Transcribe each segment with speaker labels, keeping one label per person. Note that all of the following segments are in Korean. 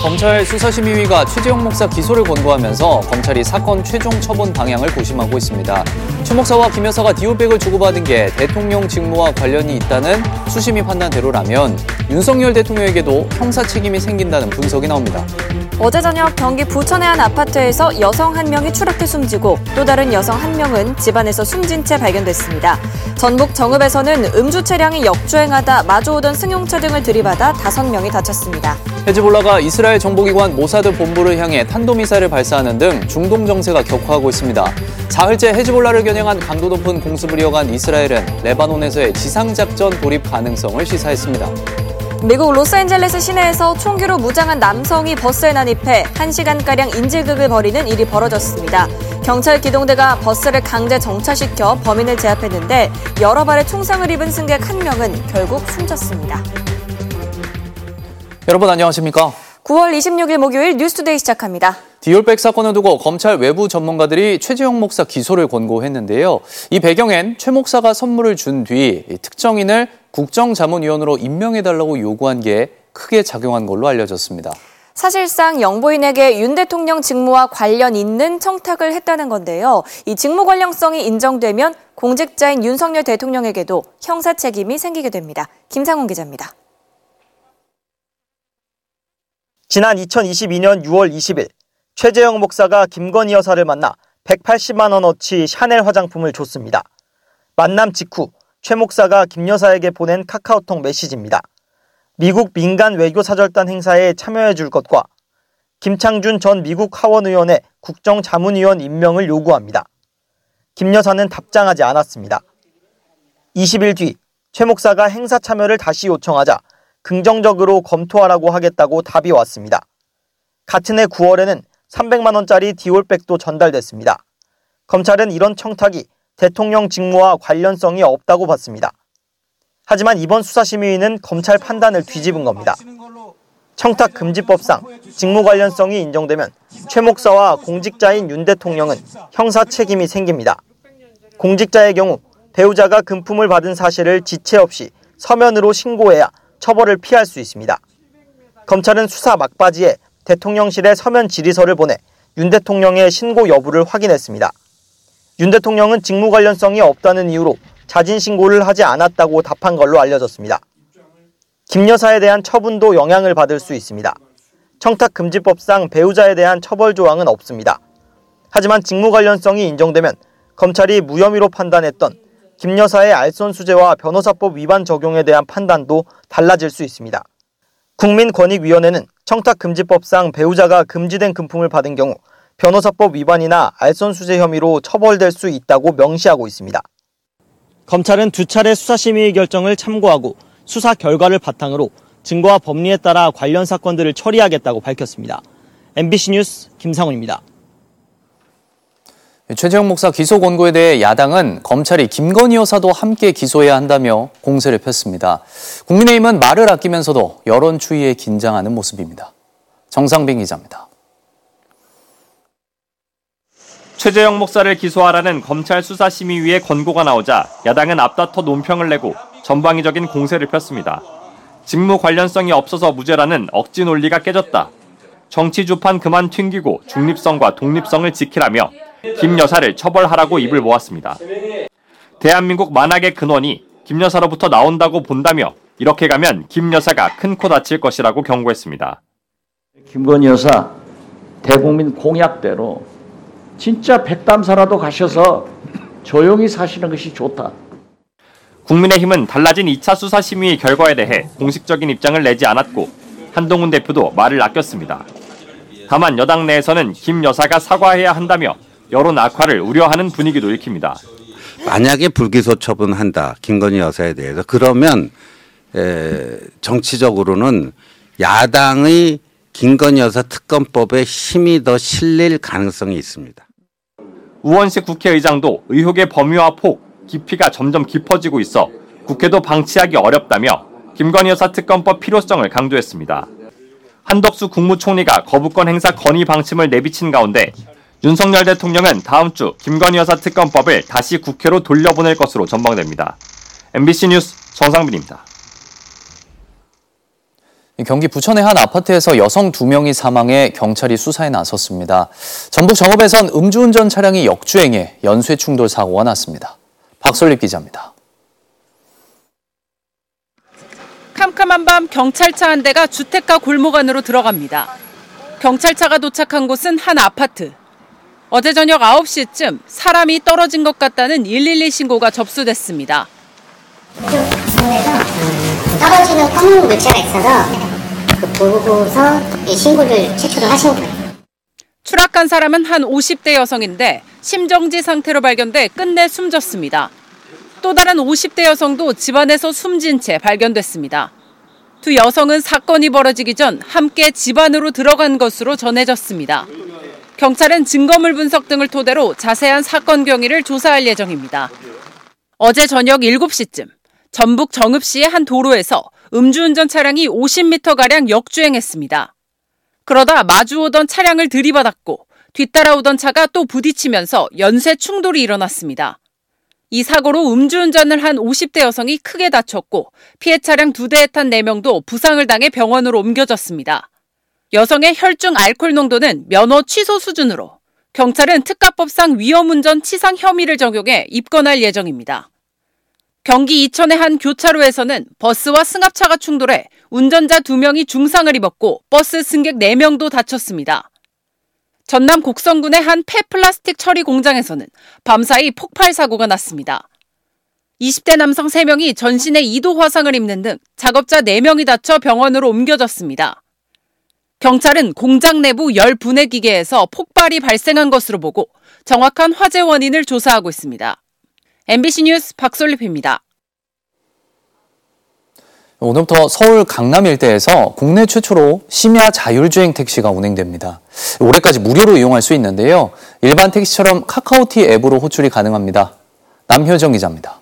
Speaker 1: 검찰 수사심의위가 최재형 목사 기소를 권고하면서 검찰이 사건 최종 처분 방향을 고심하고 있습니다. 최 목사와 김 여사가 디올백을 주고받은 게 대통령 직무와 관련이 있다는 수심위 판단대로라면 윤석열 대통령에게도 형사 책임이 생긴다는 분석이 나옵니다.
Speaker 2: 어제 저녁 경기 부천의 한 아파트에서 여성 한 명이 추락해 숨지고 또 다른 여성 한 명은 집안에서 숨진 채 발견됐습니다. 전북 정읍에서는 음주 차량이 역주행하다 마주오던 승용차 등을 들이받아 5명이 다쳤습니다.
Speaker 1: 헤즈볼라가 이스라엘 정보기관 모사드 본부를 향해 탄도미사일을 발사하는 등 중동 정세가 격화하고 있습니다. 사흘째 헤즈볼라를 겨냥한 강도 높은 공습을 이어간 이스라엘은 레바논에서의 지상작전 돌입 가능성을 시사했습니다.
Speaker 2: 미국 로스앤젤레스 시내에서 총기로 무장한 남성이 버스에 난입해 1시간가량 인질극을 벌이는 일이 벌어졌습니다. 경찰 기동대가 버스를 강제 정차시켜 범인을 제압했는데 여러 발의 총상을 입은 승객 1명은 결국 숨졌습니다.
Speaker 1: 여러분 안녕하십니까?
Speaker 2: 9월 26일 목요일 뉴스투데이 시작합니다.
Speaker 1: 디올백 사건을 두고 검찰 외부 전문가들이 최재형 목사 기소를 권고했는데요. 이 배경엔 최 목사가 선물을 준 뒤 특정인을 국정자문위원으로 임명해달라고 요구한 게 크게 작용한 걸로 알려졌습니다.
Speaker 2: 사실상 영부인에게 윤 대통령 직무와 관련 있는 청탁을 했다는 건데요. 이 직무 관련성이 인정되면 공직자인 윤석열 대통령에게도 형사 책임이 생기게 됩니다. 김상훈 기자입니다.
Speaker 3: 지난 2022년 6월 20일 최재형 목사가 김건희 여사를 만나 180만 원어치 샤넬 화장품을 줬습니다. 만남 직후 최 목사가 김 여사에게 보낸 카카오톡 메시지입니다. 미국 민간 외교사절단 행사에 참여해 줄 것과 김창준 전 미국 하원의원의 국정자문위원 임명을 요구합니다. 김 여사는 답장하지 않았습니다. 20일 뒤 최 목사가 행사 참여를 다시 요청하자 긍정적으로 검토하라고 하겠다고 답이 왔습니다. 같은 해 9월에는 300만 원짜리 디올백도 전달됐습니다. 검찰은 이런 청탁이 대통령 직무와 관련성이 없다고 봤습니다. 하지만 이번 수사심의위는 검찰 판단을 뒤집은 겁니다. 청탁금지법상 직무 관련성이 인정되면 최 목사와 공직자인 윤 대통령은 형사 책임이 생깁니다. 공직자의 경우 배우자가 금품을 받은 사실을 지체 없이 서면으로 신고해야 처벌을 피할 수 있습니다. 검찰은 수사 막바지에 대통령실에 서면 질의서를 보내 윤 대통령의 신고 여부를 확인했습니다. 윤 대통령은 직무 관련성이 없다는 이유로 자진 신고를 하지 않았다고 답한 걸로 알려졌습니다. 김 여사에 대한 처분도 영향을 받을 수 있습니다. 청탁금지법상 배우자에 대한 처벌 조항은 없습니다. 하지만 직무 관련성이 인정되면 검찰이 무혐의로 판단했던 김 여사의 알선수재와 변호사법 위반 적용에 대한 판단도 달라질 수 있습니다. 국민권익위원회는 청탁금지법상 배우자가 금지된 금품을 받은 경우 변호사법 위반이나 알선수재 혐의로 처벌될 수 있다고 명시하고 있습니다. 검찰은 2차례 수사심의의 결정을 참고하고 수사 결과를 바탕으로 증거와 법리에 따라 관련 사건들을 처리하겠다고 밝혔습니다. MBC 뉴스 김상훈입니다.
Speaker 1: 최재형 목사 기소 권고에 대해 야당은 검찰이 김건희 여사도 함께 기소해야 한다며 공세를 폈습니다. 국민의힘은 말을 아끼면서도 여론 추이에 긴장하는 모습입니다. 정상빈 기자입니다.
Speaker 4: 최재형 목사를 기소하라는 검찰 수사심의위의 권고가 나오자 야당은 앞다퉈 논평을 내고 전방위적인 공세를 폈습니다. 직무 관련성이 없어서 무죄라는 억지 논리가 깨졌다. 정치 주판 그만 튕기고 중립성과 독립성을 지키라며 김 여사를 처벌하라고 입을 모았습니다. 대한민국 만악의 근원이 김 여사로부터 나온다고 본다며 이렇게 가면 김 여사가 큰 코 다칠 것이라고 경고했습니다.
Speaker 5: 김건희 여사 대국민 공약대로 진짜 백담사라도 가셔서 조용히 사시는 것이 좋다.
Speaker 4: 국민의힘은 달라진 2차 수사심의 결과에 대해 공식적인 입장을 내지 않았고 한동훈 대표도 말을 아꼈습니다. 다만 여당 내에서는 김 여사가 사과해야 한다며 여론 악화를 우려하는 분위기도 읽힙니다.
Speaker 6: 만약에 불기소 처분한다, 김건희 여사에 대해서, 그러면 정치적으로는 야당의 김건희 여사 특검법에 힘이 더 실릴 가능성이 있습니다.
Speaker 4: 우원식 국회의장도 의혹의 범위와 폭, 깊이가 점점 깊어지고 있어 국회도 방치하기 어렵다며 김건희 여사 특검법 필요성을 강조했습니다. 한덕수 국무총리가 거부권 행사 건의 방침을 내비친 가운데 윤석열 대통령은 다음 주 김건희 여사 특검법을 다시 국회로 돌려보낼 것으로 전망됩니다. MBC 뉴스 정상빈입니다.
Speaker 1: 경기 부천의 한 아파트에서 여성 2명이 사망해 경찰이 수사에 나섰습니다. 전북 정읍에선 음주운전 차량이 역주행해 연쇄 충돌 사고가 났습니다. 박솔립 기자입니다.
Speaker 7: 캄캄한 밤 경찰차 한 대가 주택가 골목 안으로 들어갑니다. 경찰차가 도착한 곳은 한 아파트. 어제 저녁 9시쯤 사람이 떨어진 것 같다는 112 신고가 접수됐습니다.
Speaker 8: 떨어지는 검은 물체가 있어서 보고서 신고를 제출을 하신 거예요.
Speaker 7: 추락한 사람은 한 50대 여성인데 심정지 상태로 발견돼 끝내 숨졌습니다. 또 다른 50대 여성도 집안에서 숨진 채 발견됐습니다. 두 여성은 사건이 벌어지기 전 함께 집 안으로 들어간 것으로 전해졌습니다. 경찰은 증거물 분석 등을 토대로 자세한 사건 경위를 조사할 예정입니다. 어제 저녁 7시쯤 전북 정읍시의 한 도로에서 음주운전 차량이 50m가량 역주행했습니다. 그러다 마주오던 차량을 들이받았고 뒤따라오던 차가 또 부딪히면서 연쇄 충돌이 일어났습니다. 이 사고로 음주운전을 한 50대 여성이 크게 다쳤고 피해 차량 2대에 탄 4명도 부상을 당해 병원으로 옮겨졌습니다. 여성의 혈중 알코올 농도는 면허 취소 수준으로 경찰은 특가법상 위험운전 치상 혐의를 적용해 입건할 예정입니다. 경기 이천의 한 교차로에서는 버스와 승합차가 충돌해 운전자 2명이 중상을 입었고 버스 승객 4명도 다쳤습니다. 전남 곡성군의 한 폐플라스틱 처리 공장에서는 밤사이 폭발 사고가 났습니다. 20대 남성 3명이 전신에 2도 화상을 입는 등 작업자 4명이 다쳐 병원으로 옮겨졌습니다. 경찰은 공장 내부 열 분해 기계에서 폭발이 발생한 것으로 보고 정확한 화재 원인을 조사하고 있습니다. MBC 뉴스 박솔립입니다.
Speaker 1: 오늘부터 서울 강남 일대에서 국내 최초로 심야 자율주행 택시가 운행됩니다. 올해까지 무료로 이용할 수 있는데요. 일반 택시처럼 카카오티 앱으로 호출이 가능합니다. 남효정 기자입니다.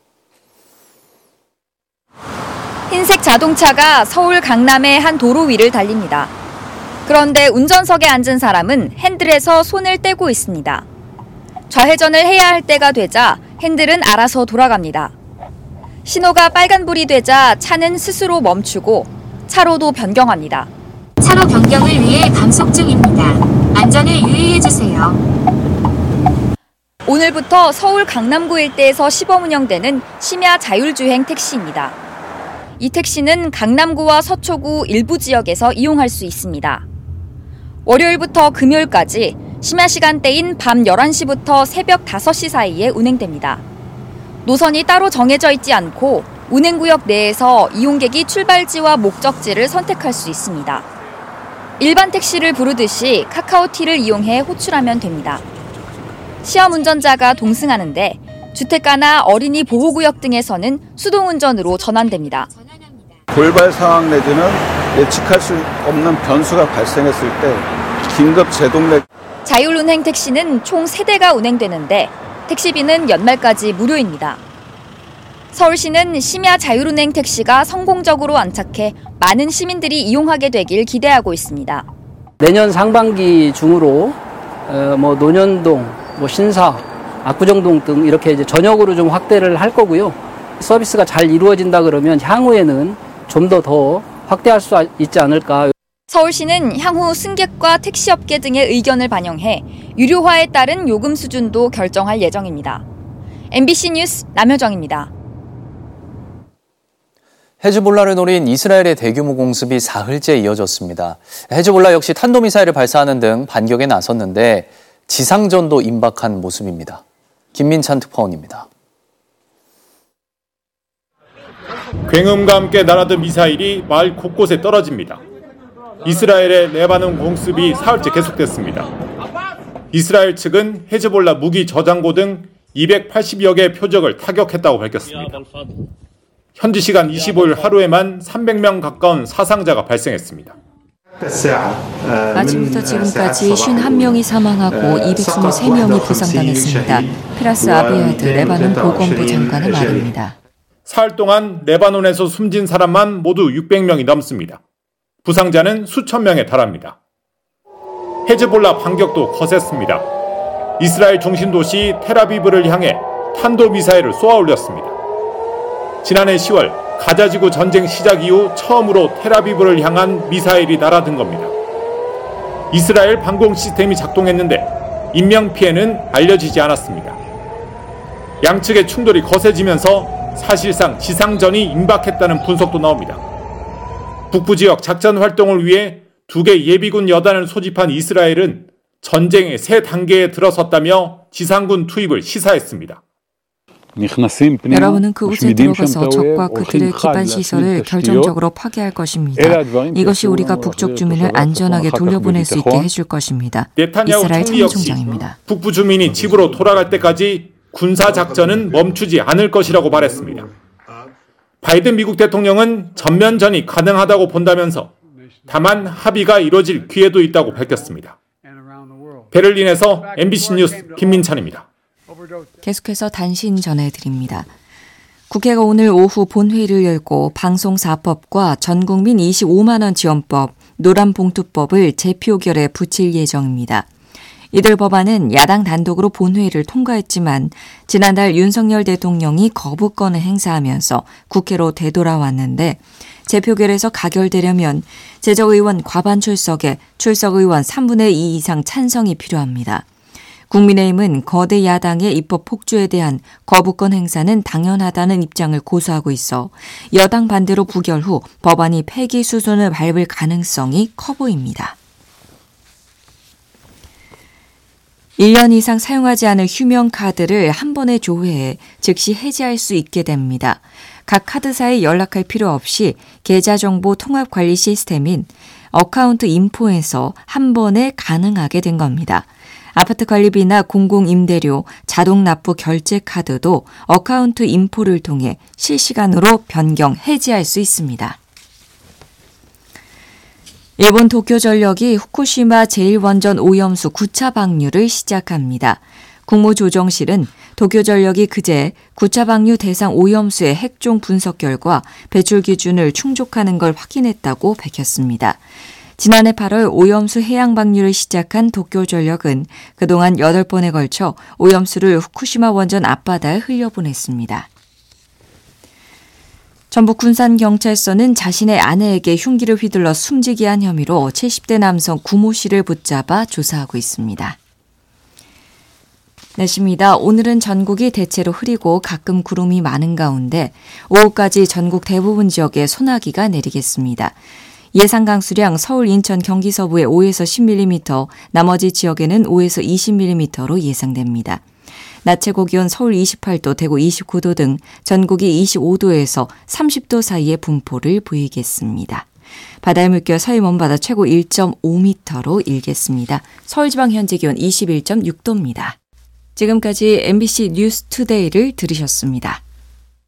Speaker 9: 흰색 자동차가 서울 강남의 한 도로 위를 달립니다. 그런데 운전석에 앉은 사람은 핸들에서 손을 떼고 있습니다. 좌회전을 해야 할 때가 되자 핸들은 알아서 돌아갑니다. 신호가 빨간불이 되자 차는 스스로 멈추고 차로도 변경합니다.
Speaker 10: 차로 변경을 위해 감속 중입니다. 안전에 유의해주세요.
Speaker 9: 오늘부터 서울 강남구 일대에서 시범 운영되는 심야 자율주행 택시입니다. 이 택시는 강남구와 서초구 일부 지역에서 이용할 수 있습니다. 월요일부터 금요일까지 심야 시간대인 밤 11시부터 새벽 5시 사이에 운행됩니다. 노선이 따로 정해져 있지 않고 운행구역 내에서 이용객이 출발지와 목적지를 선택할 수 있습니다. 일반 택시를 부르듯이 카카오티를 이용해 호출하면 됩니다. 시험 운전자가 동승하는데 주택가나 어린이 보호구역 등에서는 수동운전으로 전환됩니다.
Speaker 11: 돌발 상황 내지는 예측할 수 없는 변수가 발생했을 때 긴급 제동내.
Speaker 9: 자율운행 택시는 총 3대가 운행되는데 택시비는 연말까지 무료입니다. 서울시는 심야 자율운행 택시가 성공적으로 안착해 많은 시민들이 이용하게 되길 기대하고 있습니다.
Speaker 12: 내년 상반기 중으로 논현동, 신사, 압구정동 등 이렇게 이제 전역으로 좀 확대를 할 거고요. 서비스가 잘 이루어진다 그러면 향후에는 좀 더 확대할 수 있지 않을까.
Speaker 9: 서울시는 향후 승객과 택시업계 등의 의견을 반영해 유료화에 따른 요금 수준도 결정할 예정입니다. MBC 뉴스 남효정입니다.
Speaker 1: 헤즈볼라를 노린 이스라엘의 대규모 공습이 사흘째 이어졌습니다. 헤즈볼라 역시 탄도미사일을 발사하는 등 반격에 나섰는데 지상전도 임박한 모습입니다. 김민찬 특파원입니다.
Speaker 13: 굉음과 함께 날아든 미사일이 마을 곳곳에 떨어집니다. 이스라엘의 레바논 공습이 사흘째 계속됐습니다. 이스라엘 측은 헤즈볼라 무기 저장고 등 280여 개의 표적을 타격했다고 밝혔습니다. 현지 시간 25일 하루에만 300명 가까운 사상자가 발생했습니다.
Speaker 14: 아침부터 지금까지 51명이 사망하고 223명이 부상당했습니다. 피라스 아비아드 레바논 보건부 장관의 말입니다.
Speaker 13: 사흘 동안 레바논에서 숨진 사람만 모두 600명이 넘습니다. 부상자는 수천 명에 달합니다. 헤즈볼라 반격도 거셌습니다. 이스라엘 중심 도시 텔아비브를 향해 탄도미사일을 쏘아 올렸습니다. 지난해 10월 가자지구 전쟁 시작 이후 처음으로 텔아비브를 향한 미사일이 날아든 겁니다. 이스라엘 방공 시스템이 작동했는데 인명피해는 알려지지 않았습니다. 양측의 충돌이 거세지면서 사실상 지상전이 임박했다는 분석도 나옵니다. 북부 지역 작전 활동을 위해 2개 예비군 여단을 소집한 이스라엘은 전쟁의 새 단계에 들어섰다며 지상군 투입을 시사했습니다.
Speaker 14: 여러분은 그곳에 들어가서 적과 그들의 기반 시설을 결정적으로 파괴할 것입니다. 이것이 우리가 북쪽 주민을 안전하게 돌려보낼 수 있게 해줄 것입니다.
Speaker 13: 네타냐후
Speaker 14: 이스라엘
Speaker 13: 총리 역시
Speaker 14: 참모총장입니다.
Speaker 13: 북부 주민이 집으로 돌아갈 때까지 군사작전은 멈추지 않을 것이라고 말했습니다. 바이든 미국 대통령은 전면전이 가능하다고 본다면서 다만 합의가 이뤄질 기회도 있다고 밝혔습니다. 베를린에서 MBC 뉴스 김민찬입니다.
Speaker 14: 계속해서 단신 전해드립니다. 국회가 오늘 오후 본회의를 열고 방송사법과 전국민 25만 원 지원법, 노란봉투법을 재표결에 붙일 예정입니다. 이들 법안은 야당 단독으로 본회의를 통과했지만 지난달 윤석열 대통령이 거부권을 행사하면서 국회로 되돌아왔는데 재표결에서 가결되려면 재적의원 과반 출석에 출석의원 3분의 2 이상 찬성이 필요합니다. 국민의힘은 거대 야당의 입법 폭주에 대한 거부권 행사는 당연하다는 입장을 고수하고 있어 여당 반대로 부결 후 법안이 폐기 수순을 밟을 가능성이 커 보입니다. 1년 이상 사용하지 않은 휴명카드를 한 번에 조회해 즉시 해지할 수 있게 됩니다. 각 카드사에 연락할 필요 없이 계좌정보 통합관리 시스템인 어카운트 인포에서 한 번에 가능하게 된 겁니다. 아파트 관리비나 공공임대료, 자동납부 결제 카드도 어카운트 인포를 통해 실시간으로 변경, 해지할 수 있습니다. 일본 도쿄전력이 후쿠시마 제1원전 오염수 9차 방류를 시작합니다. 국무조정실은 도쿄전력이 그제 9차 방류 대상 오염수의 핵종 분석 결과 배출 기준을 충족하는 걸 확인했다고 밝혔습니다. 지난해 8월 오염수 해양 방류를 시작한 도쿄전력은 그동안 8번에 걸쳐 오염수를 후쿠시마 원전 앞바다에 흘려보냈습니다. 전북 군산경찰서는 자신의 아내에게 흉기를 휘둘러 숨지게 한 혐의로 70대 남성 구모 씨를 붙잡아 조사하고 있습니다. 날씨입니다. 오늘은 전국이 대체로 흐리고 가끔 구름이 많은 가운데 오후까지 전국 대부분 지역에 소나기가 내리겠습니다. 예상 강수량 서울, 인천, 경기 서부에 5에서 10mm, 나머지 지역에는 5에서 20mm로 예상됩니다. 낮 최고 기온 서울 28도, 대구 29도 등 전국이 25도에서 30도 사이의 분포를 보이겠습니다. 바다의 물결 서해 먼바다 최고 1.5m로 일겠습니다. 서울지방 현재 기온 21.6도입니다. 지금까지 MBC 뉴스 투데이를 들으셨습니다.